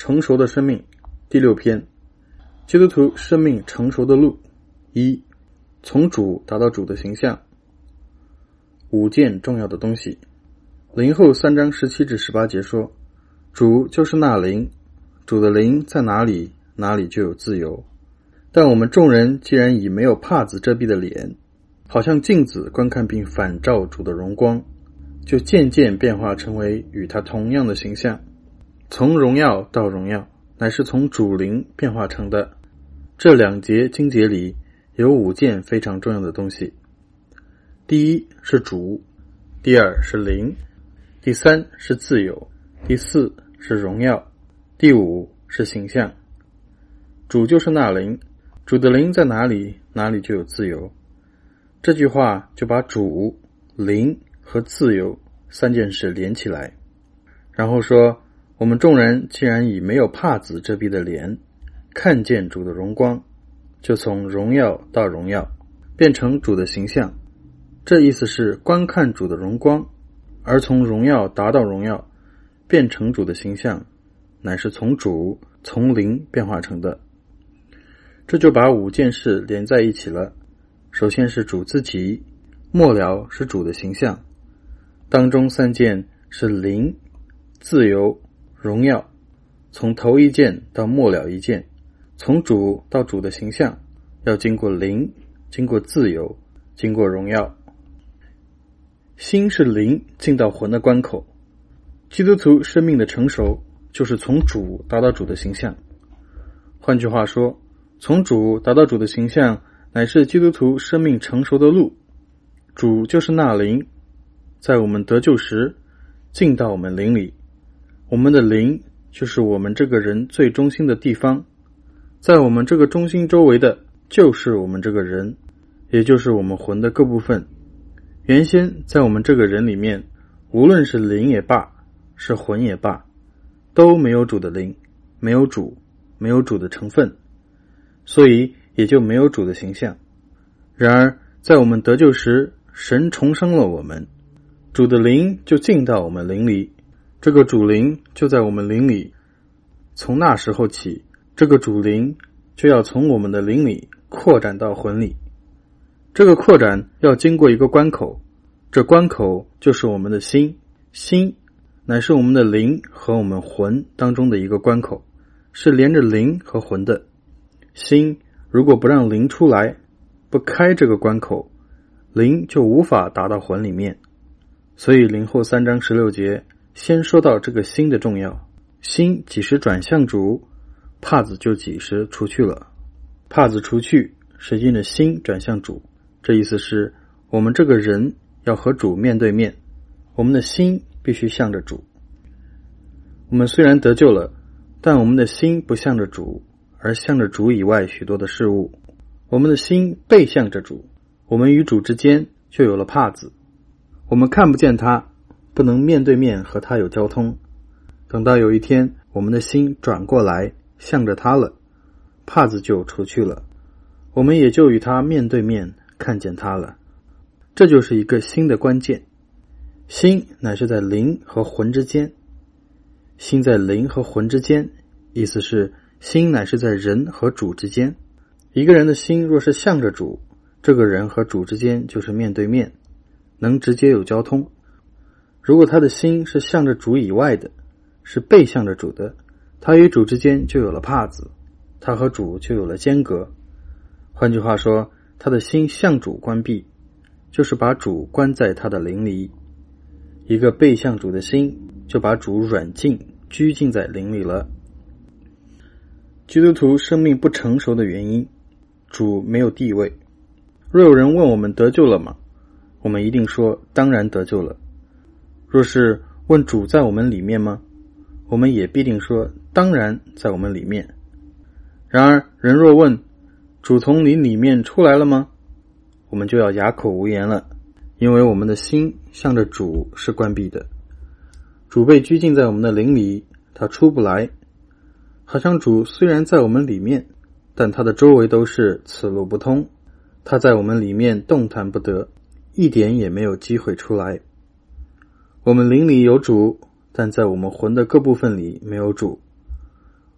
成熟的生命第6篇，基督徒生命成熟的路。1. 从主达到主的形象。5件重要的东西。林后3章17至18节说，主就是那灵，主的灵在哪里，哪里就有自由。但我们众人既然以没有帕子遮蔽的脸，好像镜子观看并反照主的荣光，就渐渐变化成为与他同样的形象。从荣耀到荣耀，乃是从主灵变化成的。这2节经节里有5件非常重要的东西。第1是主，第2是灵，第3是自由，第4是荣耀，第5是形象。主就是那灵，主的灵在哪里，哪里就有自由。这句话就把主、灵和自由3件事连起来，然后说，我们众人既然以没有帕子遮蔽的脸，看见主的荣光，就从荣耀到荣耀，变成主的形象。这意思是观看主的荣光，而从荣耀达到荣耀，变成主的形象，乃是从主、从灵变化成的。这就把5件事连在一起了。首先是主自己，末了是主的形象，当中3件是灵、自由、荣耀。从头1件到末了1件，从主到主的形象，要经过灵，经过自由，经过荣耀。心是灵进到魂的关口。基督徒生命的成熟，就是从主达到主的形象。换句话说，从主达到主的形象，乃是基督徒生命成熟的路。主就是那灵，在我们得救时进到我们灵里。我们的灵就是我们这个人最中心的地方，在我们这个中心周围的就是我们这个人，也就是我们魂的各部分。原先在我们这个人里面，无论是灵也罢，是魂也罢，都没有主的灵，没有主，没有主的成分，所以也就没有主的形象。然而在我们得救时，神重生了我们，主的灵就进到我们灵里，这个主灵就在我们灵里。从那时候起，这个主灵就要从我们的灵里扩展到魂里。这个扩展要经过一个关口，这关口就是我们的心。心乃是我们的灵和我们魂当中的一个关口，是连着灵和魂的。心如果不让灵出来，不开这个关口，灵就无法达到魂里面。所以林后3章16节先说到这个心的重要。心几时转向主，帕子就几时除去了。帕子除去是因着心转向主，这意思是我们这个人要和主面对面，我们的心必须向着主。我们虽然得救了，但我们的心不向着主，而向着主以外许多的事物。我们的心背向着主，我们与主之间就有了帕子。我们看不见他，不能面对面和他有交通。等到有一天我们的心转过来向着他了，帕子就除去了，我们也就与他面对面看见他了。这就是一个心的关键。心乃是在灵和魂之间，心在灵和魂之间，意思是心乃是在人和主之间。一个人的心若是向着主，这个人和主之间就是面对面，能直接有交通。如果他的心是向着主以外的，是背向着主的，他与主之间就有了帕子，他和主就有了间隔。换句话说，他的心向主关闭，就是把主关在他的灵里。一个背向主的心，就把主软禁拘禁在灵里了。基督徒生命不成熟的原因，主没有地位。若有人问我们得救了吗？我们一定说当然得救了。若是问主在我们里面吗？我们也必定说当然在我们里面。然而人若问主从你里面出来了吗？我们就要哑口无言了，因为我们的心向着主是关闭的。主被拘禁在我们的灵里，他出不来。好像主虽然在我们里面，但他的周围都是此路不通，他在我们里面动弹不得，一点也没有机会出来。我们灵里有主，但在我们魂的各部分里没有主。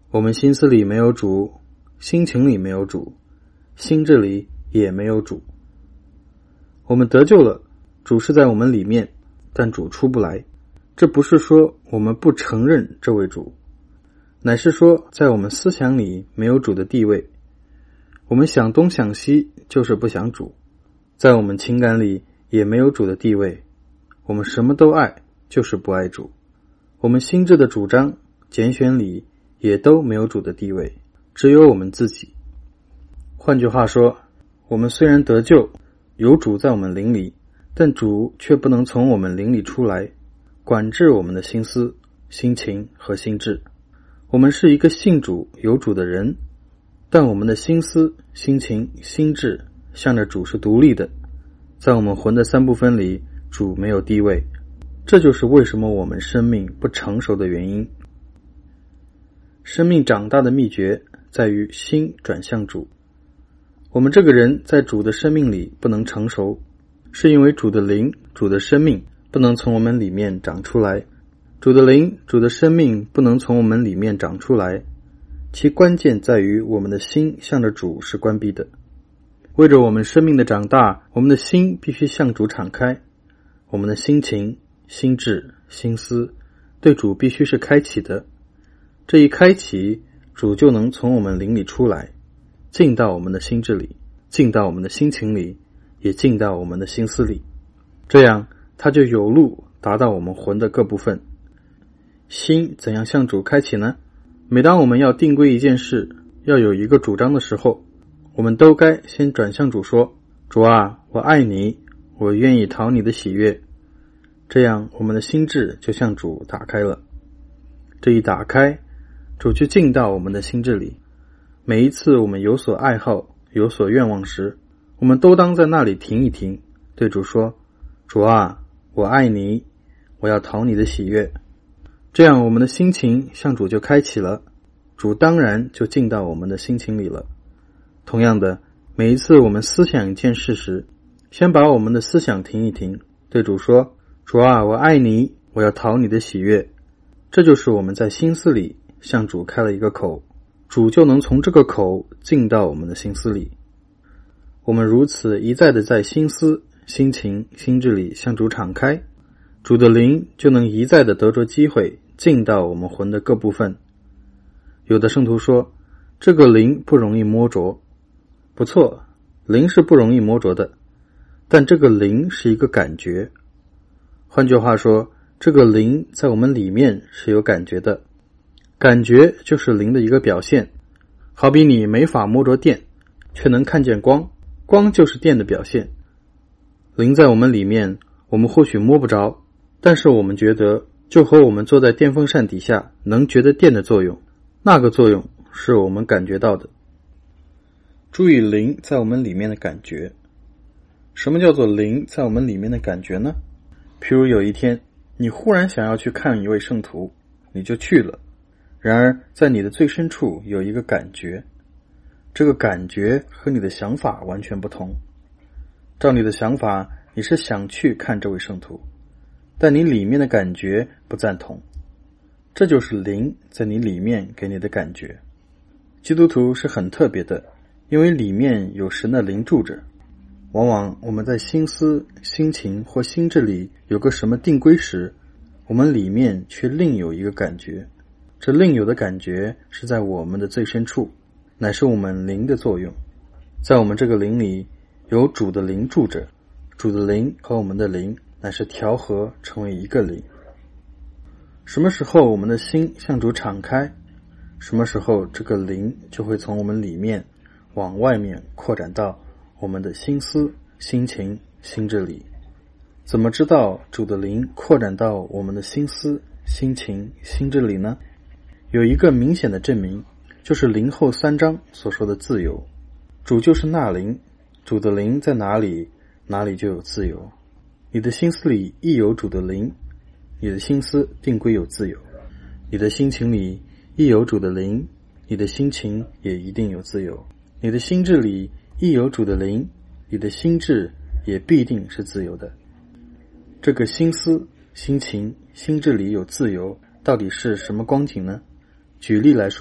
我们心思里没有主，心情里没有主，心智里也没有主。我们得救了，主是在我们里面，但主出不来。这不是说我们不承认这位主，乃是说在我们思想里没有主的地位。我们想东想西，就是不想主。在我们情感里也没有主的地位。我们什么都爱，就是不爱主。我们心智的主张、拣选里也都没有主的地位，只有我们自己。换句话说，我们虽然得救，有主在我们灵里，但主却不能从我们灵里出来，管制我们的心思、心情和心智。我们是一个信主、有主的人，但我们的心思、心情、心智向着主是独立的。在我们魂的三部分里，主没有地位。这就是为什么我们生命不成熟的原因。生命长大的秘诀在于心转向主。我们这个人在主的生命里不能成熟，是因为主的灵、主的生命不能从我们里面长出来。主的灵、主的生命不能从我们里面长出来，其关键在于我们的心向着主是关闭的。为着我们生命的长大，我们的心必须向主敞开，我们的心情、心智、心思对主必须是开启的。这一开启，主就能从我们灵里出来，进到我们的心智里，进到我们的心情里，也进到我们的心思里。这样他就有路达到我们魂的各部分。心怎样向主开启呢？每当我们要定规一件事，要有一个主张的时候，我们都该先转向主说，主啊，我爱你，我愿意讨你的喜悦。这样我们的心智就向主打开了。这一打开，主就进到我们的心智里。每一次我们有所爱好、有所愿望时，我们都当在那里停一停，对主说，主啊，我爱你，我要讨你的喜悦。这样我们的心情向主就开启了，主当然就进到我们的心情里了。同样的，每一次我们思想一件事时，先把我们的思想停一停，对主说，主啊，我爱你，我要讨你的喜悦。这就是我们在心思里向主开了一个口，主就能从这个口进到我们的心思里。我们如此一再的在心思、心情、心智里向主敞开，主的灵就能一再的得着机会进到我们魂的各部分。有的圣徒说，这个灵不容易摸着。不错，灵是不容易摸着的，但这个灵是一个感觉。换句话说，这个灵在我们里面是有感觉的，感觉就是灵的一个表现。好比你没法摸着电，却能看见光，光就是电的表现。灵在我们里面，我们或许摸不着，但是我们觉得就和我们坐在电风扇底下能觉得电的作用，那个作用是我们感觉到的。注意灵在我们里面的感觉。什么叫做灵在我们里面的感觉呢？譬如有一天，你忽然想要去看一位圣徒，你就去了。然而在你的最深处有一个感觉，这个感觉和你的想法完全不同。照你的想法，你是想去看这位圣徒，但你里面的感觉不赞同。这就是灵在你里面给你的感觉。基督徒是很特别的，因为里面有神的灵住着。往往我们在心思、心情或心智里有个什么定规时，我们里面却另有一个感觉。这另有的感觉是在我们的最深处，乃是我们灵的作用。在我们这个灵里有主的灵住着，主的灵和我们的灵乃是调和成为一个灵。什么时候我们的心向主敞开，什么时候这个灵就会从我们里面往外面扩展到我们的心思、心情、心智里。怎么知道主的灵扩展到我们的心思、心情、心智里呢？有一个明显的证明，就是灵后3章所说的自由。主就是那灵，主的灵在哪里，哪里就有自由。你的心思里亦有主的灵，你的心思定归有自由。你的心情里亦有主的灵，你的心情也一定有自由。你的心智里亦有主的灵，你的心智也必定是自由的。这个心思、心情、心智里有自由，到底是什么光景呢？举例来说，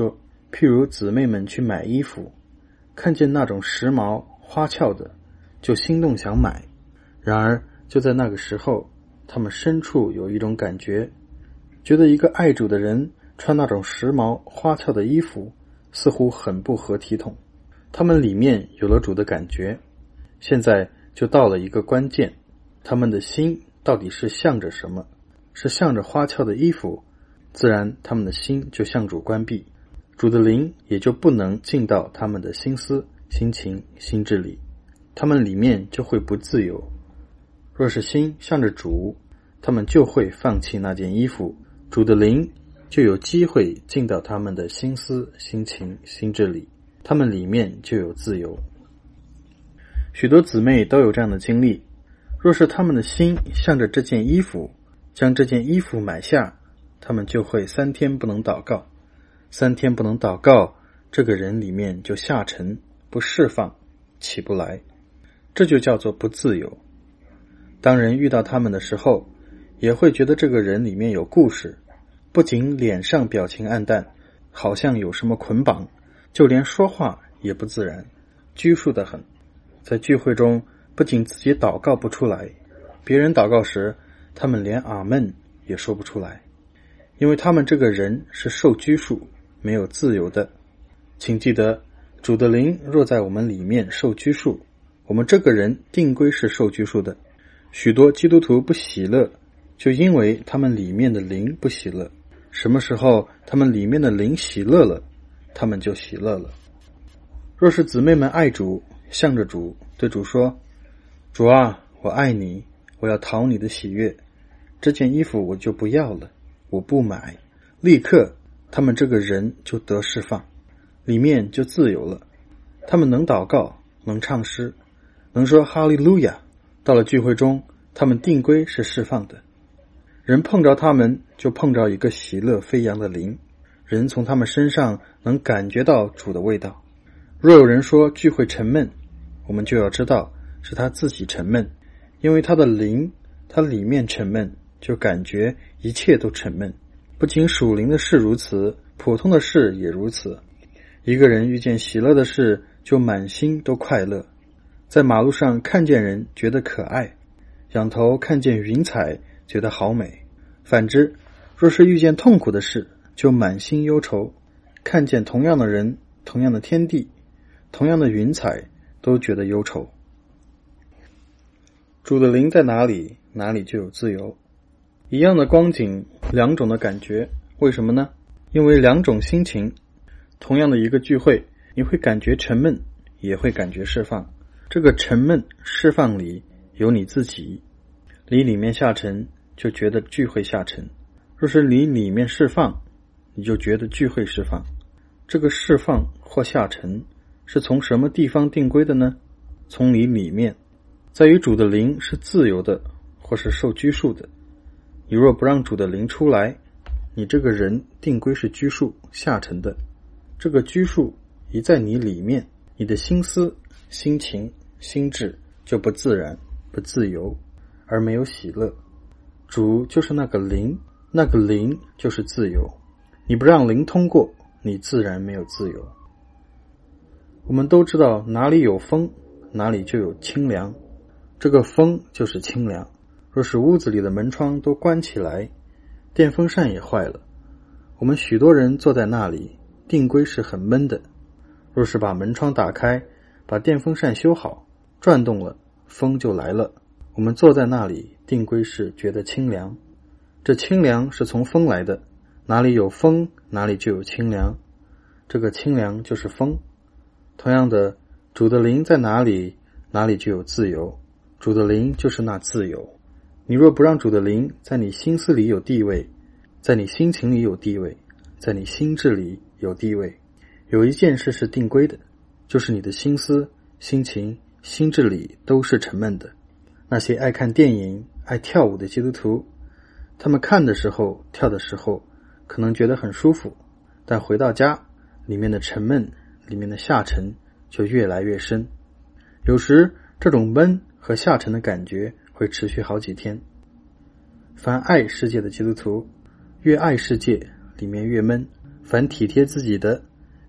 譬如姊妹们去买衣服，看见那种时髦花俏的，就心动想买。然而就在那个时候，他们深处有一种感觉，觉得一个爱主的人穿那种时髦花俏的衣服似乎很不合体统。他们里面有了主的感觉，现在就到了一个关键，他们的心到底是向着什么？是向着花俏的衣服，自然他们的心就向主关闭，主的灵也就不能进到他们的心思、心情、心智里，他们里面就会不自由。若是心向着主，他们就会放弃那件衣服，主的灵就有机会进到他们的心思、心情、心智里，他们里面就有自由。许多姊妹都有这样的经历，若是他们的心向着这件衣服，将这件衣服买下，他们就会3天不能祷告。3天不能祷告，这个人里面就下沉，不释放，起不来，这就叫做不自由。当人遇到他们的时候，也会觉得这个人里面有故事，不仅脸上表情暗淡，好像有什么捆绑，就连说话也不自然，拘束得很。在聚会中，不仅自己祷告不出来，别人祷告时，他们连阿们也说不出来，因为他们这个人是受拘束，没有自由的。请记得，主的灵若在我们里面受拘束，我们这个人定归是受拘束的。许多基督徒不喜乐，就因为他们里面的灵不喜乐。什么时候他们里面的灵喜乐了，他们就喜乐了。若是姊妹们爱主，向着主，对主说，主啊，我爱你，我要讨你的喜悦，这件衣服我就不要了，我不买，立刻他们这个人就得释放，里面就自由了。他们能祷告，能唱诗，能说哈利路亚，到了聚会中，他们定归是释放的。人碰着他们，就碰着一个喜乐飞扬的灵，人从他们身上能感觉到主的味道。若有人说聚会沉闷，我们就要知道是他自己沉闷，因为他的灵，他里面沉闷，就感觉一切都沉闷。不仅属灵的事如此，普通的事也如此。一个人遇见喜乐的事，就满心都快乐。在马路上看见人觉得可爱，仰头看见云彩觉得好美。反之，若是遇见痛苦的事，就满心忧愁，看见同样的人、同样的天地、同样的云彩，都觉得忧愁。主的灵在哪里，哪里就有自由。一样的光景，两种的感觉，为什么呢？因为两种心情。同样的一个聚会，你会感觉沉闷，也会感觉释放。这个沉闷释放里有你自己，离里面下沉，就觉得聚会下沉；若是离里面释放，你就觉得聚会释放。这个释放或下沉是从什么地方定规的呢？从你里面，在于主的灵是自由的，或是受拘束的。你若不让主的灵出来，你这个人定规是拘束下沉的。这个拘束一在你里面，你的心思、心情、心智就不自然、不自由，而没有喜乐。主就是那个灵，那个灵就是自由。你不让灵通过，你自然没有自由。我们都知道哪里有风，哪里就有清凉。这个风就是清凉。若是屋子里的门窗都关起来，电风扇也坏了，我们许多人坐在那里，定归是很闷的。若是把门窗打开，把电风扇修好，转动了，风就来了，我们坐在那里，定归是觉得清凉。这清凉是从风来的，哪里有风，哪里就有清凉。这个清凉就是风。同样的，主的灵在哪里，哪里就有自由。主的灵就是那自由。你若不让主的灵在你心思里有地位，在你心情里有地位，在你心智里有地位，有一件事是定规的，就是你的心思、心情、心智里都是沉闷的。那些爱看电影、爱跳舞的基督徒，他们看的时候、跳的时候，可能觉得很舒服，但回到家，里面的沉闷、里面的下沉就越来越深。有时这种闷和下沉的感觉会持续好几天。凡爱世界的基督徒，越爱世界，里面越闷；凡体贴自己的，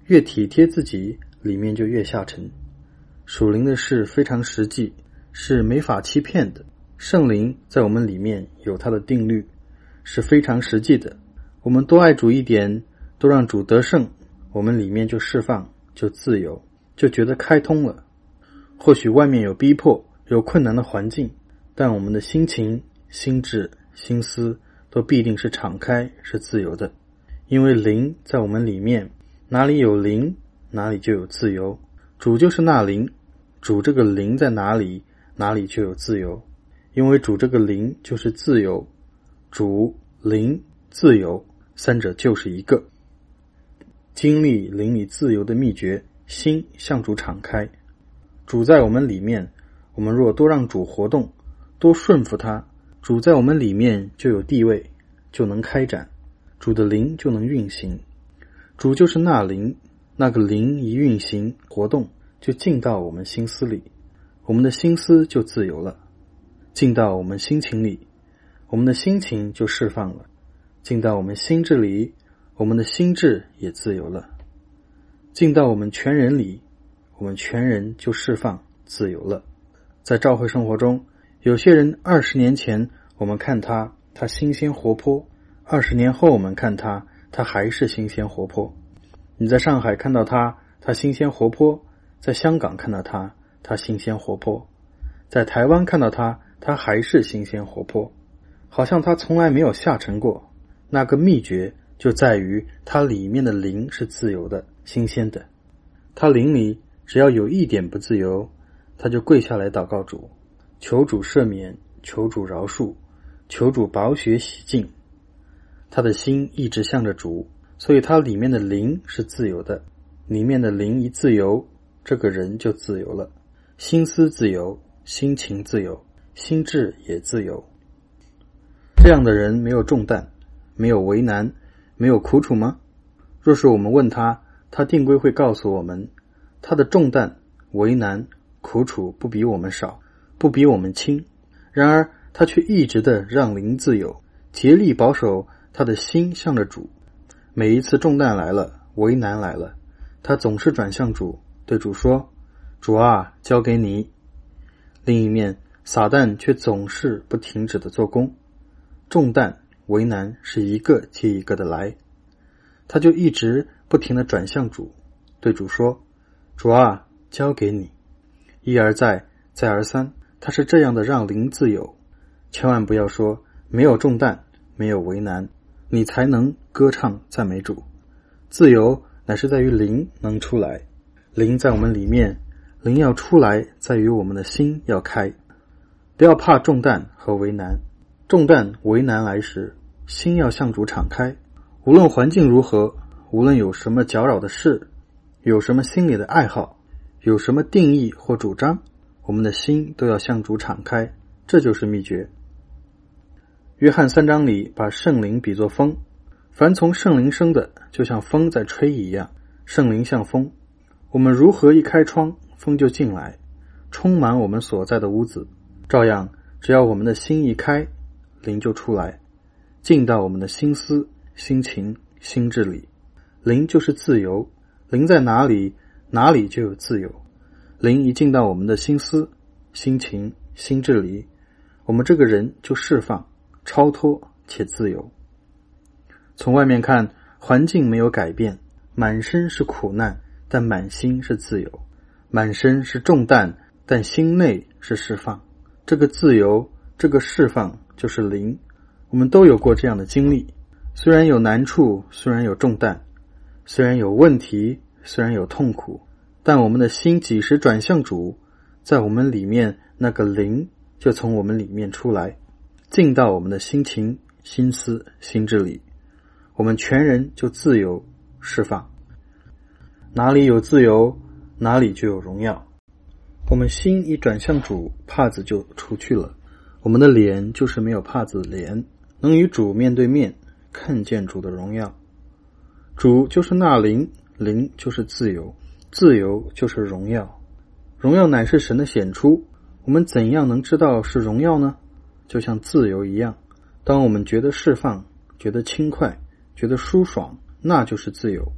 越体贴自己，里面就越下沉。属灵的事非常实际，是没法欺骗的。圣灵在我们里面有它的定律，是非常实际的。我们多爱主一点，多让主得胜，我们里面就释放，就自由，就觉得开通了。或许外面有逼迫，有困难的环境，但我们的心情、心智、心思都必定是敞开，是自由的。因为灵在我们里面，哪里有灵，哪里就有自由。主就是那灵，主这个灵在哪里，哪里就有自由。因为主这个灵就是自由，主、灵、自由，三者就是一个。经历灵里自由的秘诀，心向主敞开。主在我们里面，我们若多让主活动，多顺服他，主在我们里面就有地位，就能开展，主的灵就能运行。主就是那灵，那个灵一运行活动，就进到我们心思里，我们的心思就自由了。进到我们心情里，我们的心情就释放了。进到我们心智里，我们的心智也自由了。进到我们全人里，我们全人就释放自由了。在教会生活中，有些人20年前我们看他新鲜活泼，20年后我们看他还是新鲜活泼。你在上海看到他新鲜活泼，在香港看到他新鲜活泼，在台湾看到他还是新鲜活泼，好像他从来没有下沉过。那个秘诀就在于他里面的灵是自由的、新鲜的。他灵里只要有一点不自由，他就跪下来祷告主，求主赦免，求主饶恕，求主宝血洗净。他的心一直向着主，所以他里面的灵是自由的。里面的灵一自由，这个人就自由了。心思自由，心情自由，心智也自由。这样的人没有重担，没有为难，没有苦楚吗？若是我们问他定规会告诉我们，他的重担、为难、苦楚不比我们少，不比我们轻。然而他却一直的让灵自由，竭力保守他的心向着主。每一次重担来了，为难来了，他总是转向主，对主说：主啊，交给你。另一面，撒旦却总是不停止的做工，重担、为难是一个接一个的来，他就一直不停的转向主，对主说：主啊，交给你。一而再，再而三，他是这样的让灵自由。千万不要说没有重担，没有为难，你才能歌唱赞美主。自由乃是在于灵能出来，灵在我们里面，灵要出来在于我们的心要开。不要怕重担和为难，重担为难来时，心要向主敞开。无论环境如何，无论有什么搅扰的事，有什么心里的爱好，有什么定义或主张，我们的心都要向主敞开，这就是秘诀。约翰3章里把圣灵比作风，凡从圣灵生的，就像风在吹一样，圣灵像风。我们如何一开窗，风就进来，充满我们所在的屋子。照样，只要我们的心一开，灵就出来，进到我们的心思、心情、心智里。灵就是自由，灵在哪里，哪里就有自由。灵一进到我们的心思、心情、心智里，我们这个人就释放、超脱且自由。从外面看，环境没有改变，满身是苦难，但满心是自由；满身是重担，但心内是释放。这个自由，这个释放就是灵。我们都有过这样的经历，虽然有难处，虽然有重担，虽然有问题，虽然有痛苦，但我们的心几时转向主，在我们里面那个灵就从我们里面出来，进到我们的心情、心思、心智里，我们全人就自由释放。哪里有自由，哪里就有荣耀。我们心一转向主，帕子就除去了，我们的脸就是没有帕子的脸，能与主面对面，看见主的荣耀。主就是那灵，灵就是自由，自由就是荣耀。荣耀乃是神的显出，我们怎样能知道是荣耀呢？就像自由一样，当我们觉得释放，觉得轻快，觉得舒爽，那就是自由。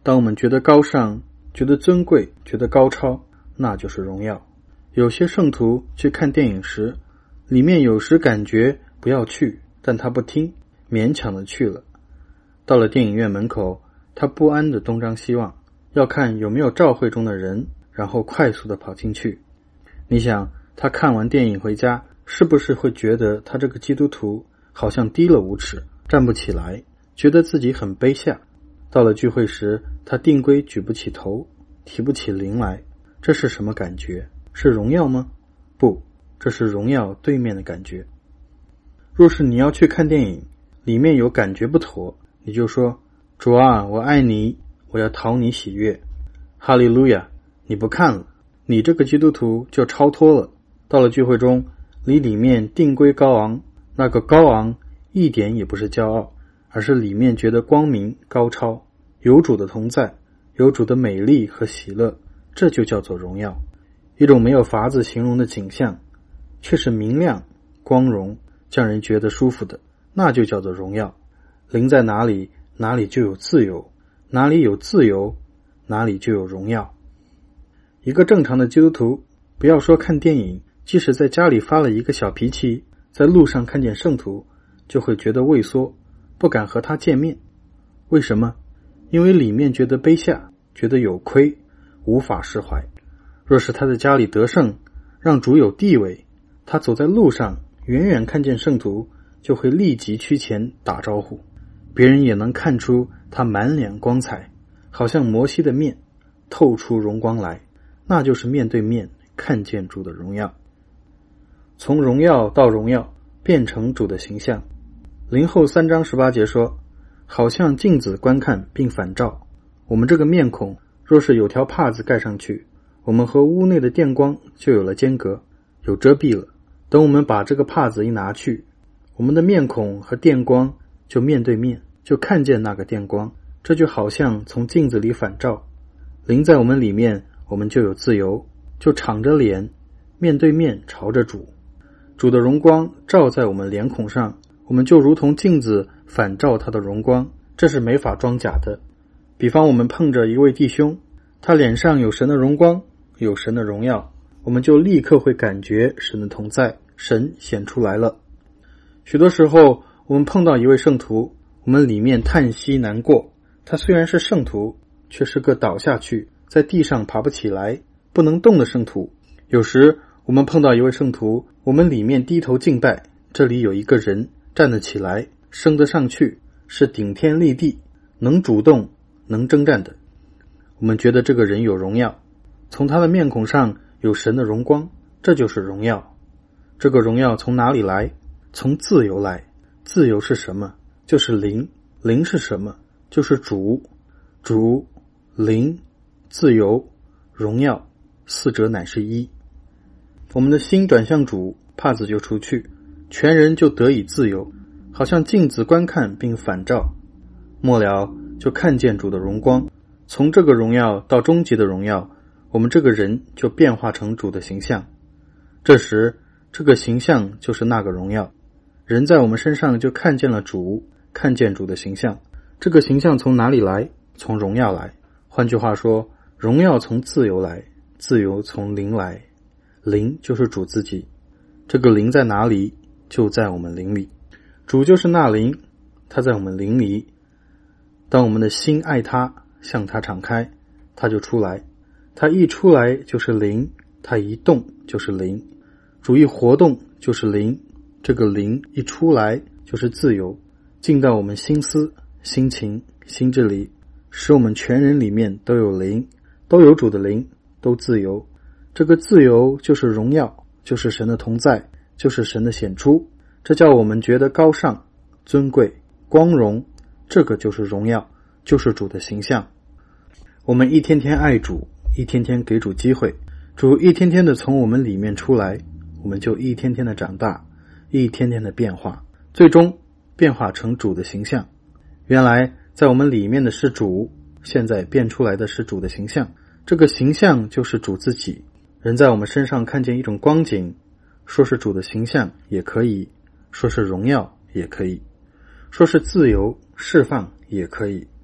当我们觉得高尚，觉得尊贵，觉得高超，那就是荣耀。有些圣徒去看电影时，里面有时感觉不要去，但他不听，勉强的去了。到了电影院门口，他不安的东张西望，要看有没有召会中的人，然后快速的跑进去。你想，他看完电影回家，是不是会觉得他这个基督徒好像低了5尺，站不起来，觉得自己很卑下？到了聚会时，他定规举不起头，提不起灵来，这是什么感觉？是荣耀吗？不，这是荣耀对面的感觉。若是你要去看电影，里面有感觉不妥，你就说，主啊，我爱你，我要讨你喜悦。哈利路亚，你不看了，你这个基督徒就超脱了。到了聚会中，你里面定规高昂，那个高昂一点也不是骄傲，而是里面觉得光明高超，有主的同在，有主的美丽和喜乐，这就叫做荣耀。一种没有法子形容的景象，却是明亮光荣，让人觉得舒服的，那就叫做荣耀。灵在哪里，哪里就有自由，哪里有自由，哪里就有荣耀。一个正常的基督徒，不要说看电影，即使在家里发了一个小脾气，在路上看见圣徒，就会觉得畏缩，不敢和他见面。为什么？因为里面觉得卑下，觉得有亏，无法释怀。若是他在家里得胜，让主有地位，他走在路上，远远看见圣徒，就会立即趋前打招呼，别人也能看出他满脸光彩，好像摩西的面透出荣光来，那就是面对面看见主的荣耀。从荣耀到荣耀，变成主的形象。林后3章18节说，好像镜子观看并反照，我们这个面孔若是有条帕子盖上去，我们和屋内的电光就有了间隔，有遮蔽了。等我们把这个帕子一拿去，我们的面孔和电光就面对面，就看见那个电光，这就好像从镜子里反照。灵在我们里面，我们就有自由，就敞着脸，面对面朝着主。主的荣光照在我们脸孔上，我们就如同镜子反照他的荣光，这是没法装假的。比方我们碰着一位弟兄，他脸上有神的荣光，有神的荣耀，我们就立刻会感觉神的同在，神显出来了。许多时候我们碰到一位圣徒，我们里面叹息难过，他虽然是圣徒，却是个倒下去在地上爬不起来不能动的圣徒。有时我们碰到一位圣徒，我们里面低头敬拜，这里有一个人站得起来，升得上去，是顶天立地，能主动能征战的。我们觉得这个人有荣耀，从他的面孔上有神的荣光，这就是荣耀。这个荣耀从哪里来？从自由来。自由是什么？就是灵。灵是什么？就是主。主、灵、自由、荣耀，四者乃是一。我们的心转向主，帕子就除去，全人就得以自由，好像镜子观看并反照，末了就看见主的荣光。从这个荣耀到终极的荣耀，我们这个人就变化成主的形象。这时这个形象就是那个荣耀，人在我们身上就看见了主，看见主的形象。这个形象从哪里来？从荣耀来。换句话说，荣耀从自由来，自由从灵来，灵就是主自己。这个灵在哪里？就在我们灵里。主就是那灵，他在我们灵里。当我们的心爱他，向他敞开，他就出来。他一出来就是灵，他一动就是灵。主一活动就是灵，这个灵一出来就是自由，进到我们心思、心情、心智里，使我们全人里面都有灵，都有主的灵，都自由。这个自由就是荣耀，就是神的同在，就是神的显出，这叫我们觉得高尚、尊贵、光荣，这个就是荣耀，就是主的形象。我们一天天爱主，一天天给主机会，主一天天的从我们里面出来，我们就一天天的长大，一天天的变化，最终变化成主的形象。原来在我们里面的是主，现在变出来的是主的形象，这个形象就是主自己。人在我们身上看见一种光景，说是主的形象也可以，说是荣耀也可以，说是自由释放也可以，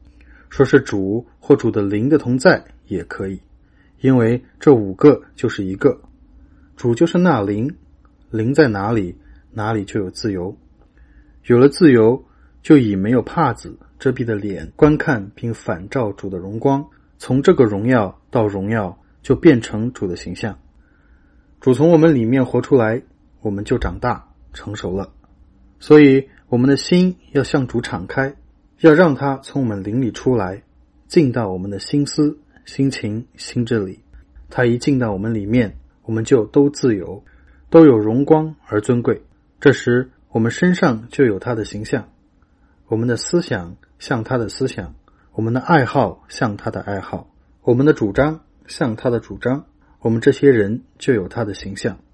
说是主或主的灵的同在也可以，因为这5个就是一个。主就是那灵，灵在哪里，哪里就有自由。有了自由，就以没有帕子遮蔽的脸观看并反照主的荣光，从这个荣耀到荣耀，就变成主的形象。主从我们里面活出来，我们就长大成熟了。所以我们的心要向主敞开，要让他从我们灵里出来，进到我们的心思、心情、心智里。他一进到我们里面，我们就都自由，都有荣光而尊贵。这时我们身上就有他的形象，我们的思想像他的思想，我们的爱好像他的爱好，我们的主张像他的主张，我们这些人就有他的形象。